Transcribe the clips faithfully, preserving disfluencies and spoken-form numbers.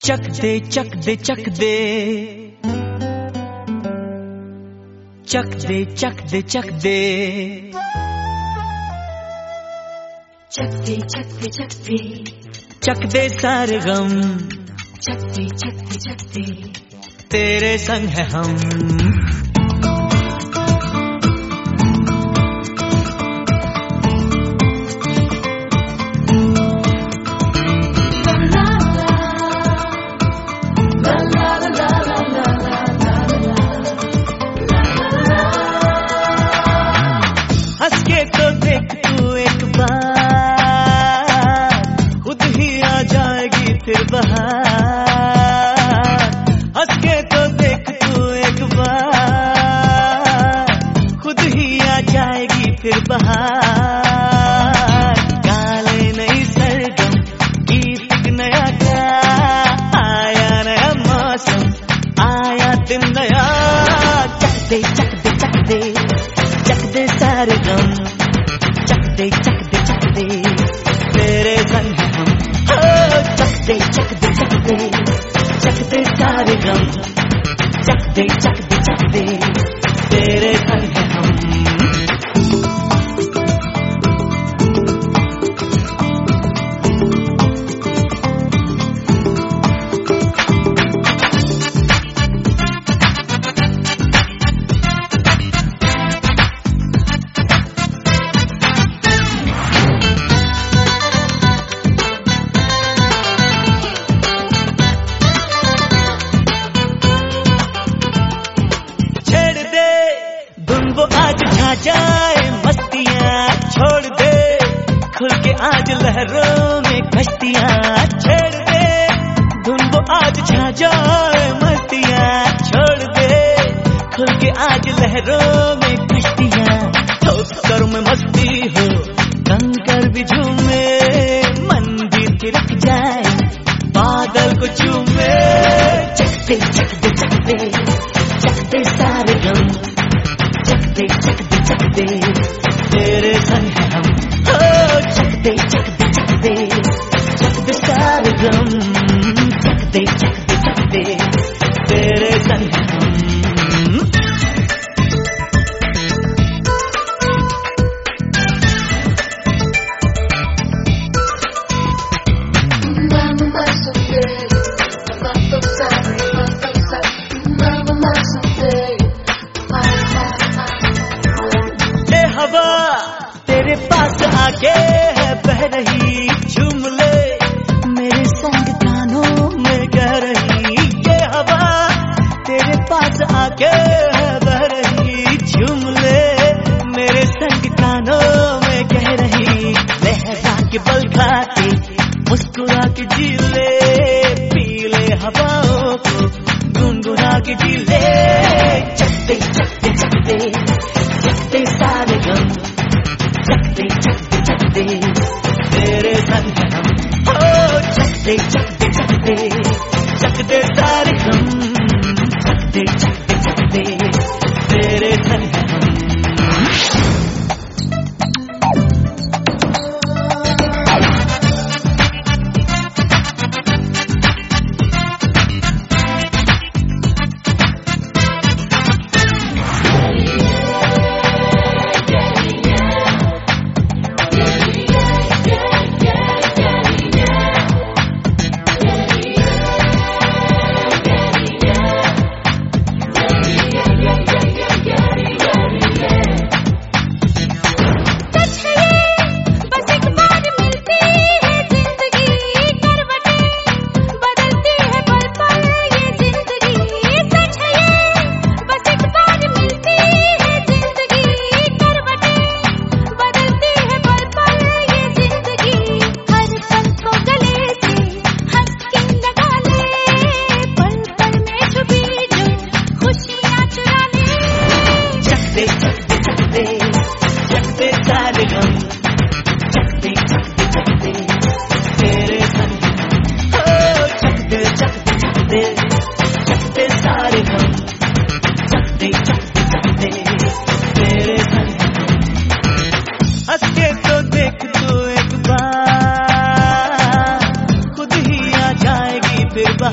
चक दे चक दे चक दे चक दे चक दे चक दे चक दे चक दे चक दे चक दे सारे गम चक दे चक दे चक दे तेरे संग है हम। हंस के तो देख तू एक बार, खुद ही आ जाएगी फिर बहार। हंस के तो देख तू एक बार, खुद ही आ जाएगी फिर बहार। गाले नहीं सरगम, गीत एक नया गा, आया नया मौसम, आया दिन नया। चक दे चक दे चक दे चक दे सारे गम, चक दे चक दे चक दे तेरे संग है हम। हो चक दे चक दे चक दे चक दे सारे गम, चक दे चक दे चक दे तेरे संग है हम। वो आज छा जाए मस्तियाँ छोड़ दे, खुल के आज लहरों में कश्तियाँ छेड़ दे। धुन वो आज छा जाए मस्तियाँ छोड़ दे, खुल के आज लहरों में कश्तियाँ। ठोकर में मस्ती हो, कंकर भी झूमे, मन भी थिरक जाए, बादल को चूमे। चक दे चक दे चक दे चक दे सारे गम, चक दे चक दे चक दे तेरे संग है हम। हो चक दे चक दे चक दे चक दे सारे गम, चक दे चक दे चक दे तेरे संग है हम। तेरे पास आके है बह रही, झूम ले मेरे संग कानों में कह रही। ये हवा तेरे पास आके है बह रही, झूम ले मेरे संग कानों में कह रही। लहरा के बल खाते मुस्कुरा के जी ले, पी ले हवाओं को गुनगुना के जी ले। चक दे चक दे चक दे चक दे सारे गम, चक दे चक दे चक दे तेरे संग है हम। हो चक दे चक दे चक दे चक दे सारे गम, चक दे चक दे चक दे तेरे संग है हम।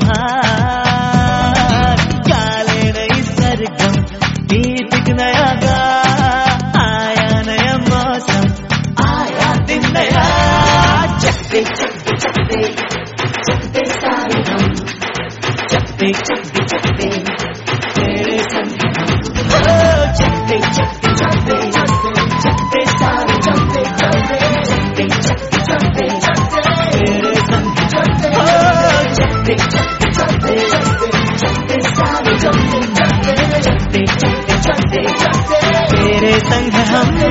बहार, काले नई सरगम, गीत एक नया गा, आया नया मौसम, आया दिन नया। चकते चकते चकते चकते सारे हम, चकते चकते चकते तेरे संग हम। ओ चकते चकते चकते चकते सारे चकते चकते चकते चकते चकते तेरे संग ओ चकते चकते चकते चकते सारे चकते चकते चकते चकते चकते तेरे संग हम।